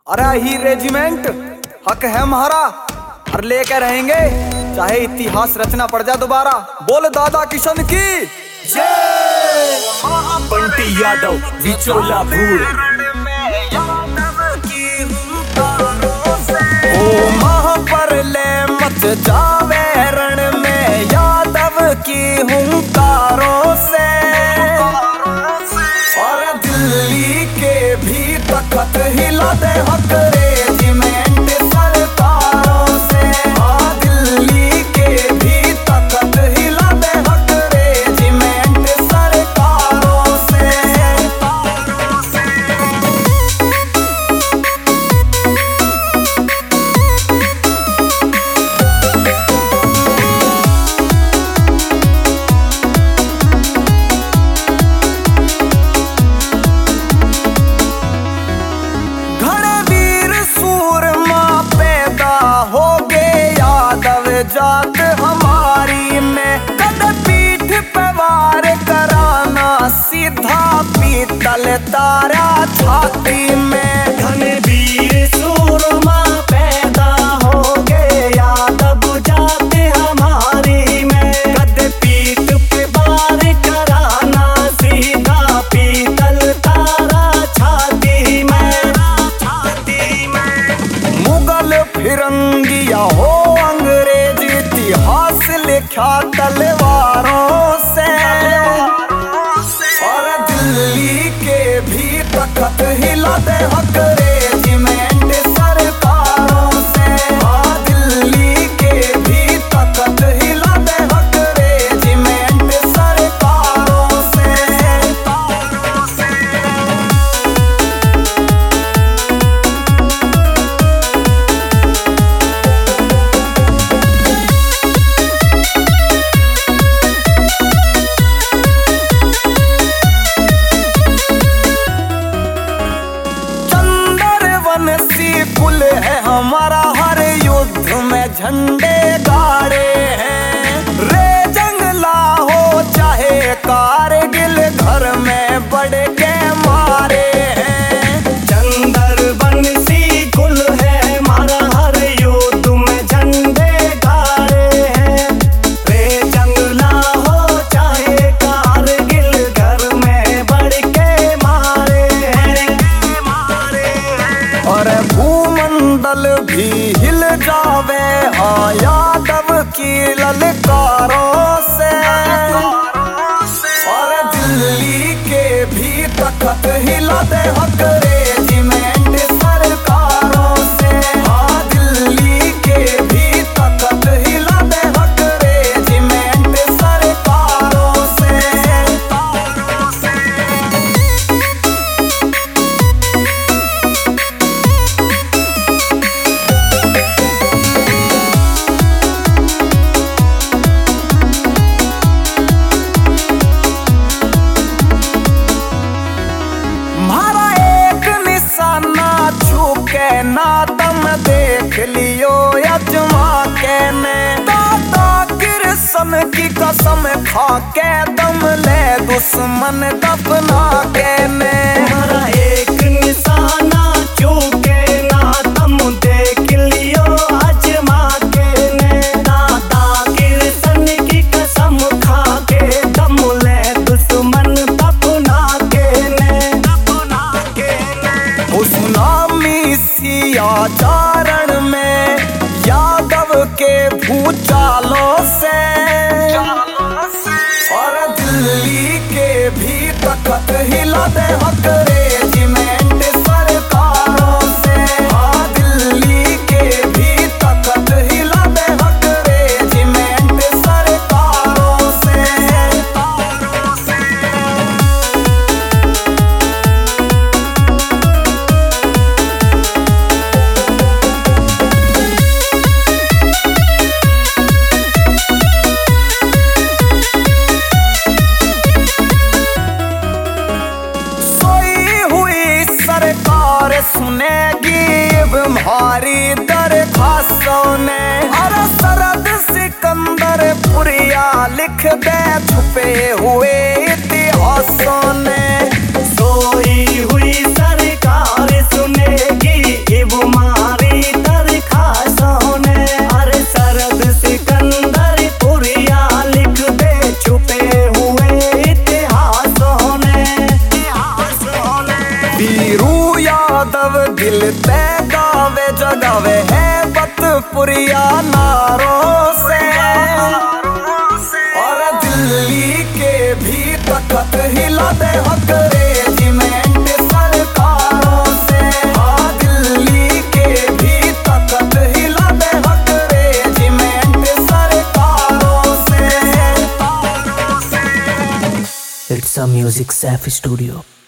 अरे ही रेजिमेंट हक है हमारा और लेकर रहेंगे चाहे इतिहास रचना पड़ जाए दोबारा। बोल दादा किशन की जय। बंटी यादव विचोला भूल ओ माह पर ले मच जावे रण में यादव की हुंकारों से, और दिल्ली के भी तख्त हिला दे हक रेजिमेंट सरकारों से। हाँ दिल्ली के भी तख्त हिला दे हक रेजिमेंट सरकारों से। जात हमारी में कद पीठ पे वार कराना सीधा पीतल तारा छाती में। धनवीर सूरमा पैदा हो गए यादव जात हमारी में कद पीठ पे वार कराना सीधा पीतल तारा छाती में। मुगल फिरंगिया हो इतिहास लिखा तलवारों से, और दिल्ली के भी तख्त हिला दे हक रेजिमेंट सरकारों से। हाँ दिल्ली के भी तख्त हिला दे हक रेजिमेंट सरकारों से। कुल है हमारा हर युद्ध में झंडे गाड़े हैं। रे जंगला हो चाहे कारगिल घर में बढ़ के मारे हैं। चंदर बंसी कुल है हमारा हर युद्ध में झंडे गाड़े हैं। रे जंगला हो चाहे कारगिल घर में बढ़ के मारे हैं। और भूमंडल भी हिल जावे हाँ यादव की ललकारों से, और दिल्ली के भी तख्त हिला दे हक रेजिमेंट सरकारों से। हाँ दिल्ली के भी तख्त हिला दे हक रेजिमेंट सरकारों से। ना दम देख लियो यजमा के ने दादा कृष्ण की कसम खा के दम ले दुश्मन दफना के ने। हमारा एक निशाना चूके ना दम देख लियो अजमा के ने दादा कृष्ण की कसम खा के दम ले दुश्मन दफना के ने। चारण में यादव के भूचालों से, और दिल्ली के भी तख्त हिला दे हक रेजिमेंट सरकारों से। हाँ दिल्ली के भी तख्त हिला दे हक रेजिमेंट सरकारों से। सुनेगी भारी दरखास्तों ने, अरे सरद सिकंदर पुरिया लिख दे छुपे हुए इतिहासों ने। सोई हुई सरकार सुनेगी हिलते गावे जगावे है बतपुरिया नारों से। और दिल्ली के भी तख्त हिला दे हक रेजिमेंट सरकारों से। हाँ दिल्ली के भी तख्त हिला दे हक रेजिमेंट सरकारों से। It's a Music Safe Studio.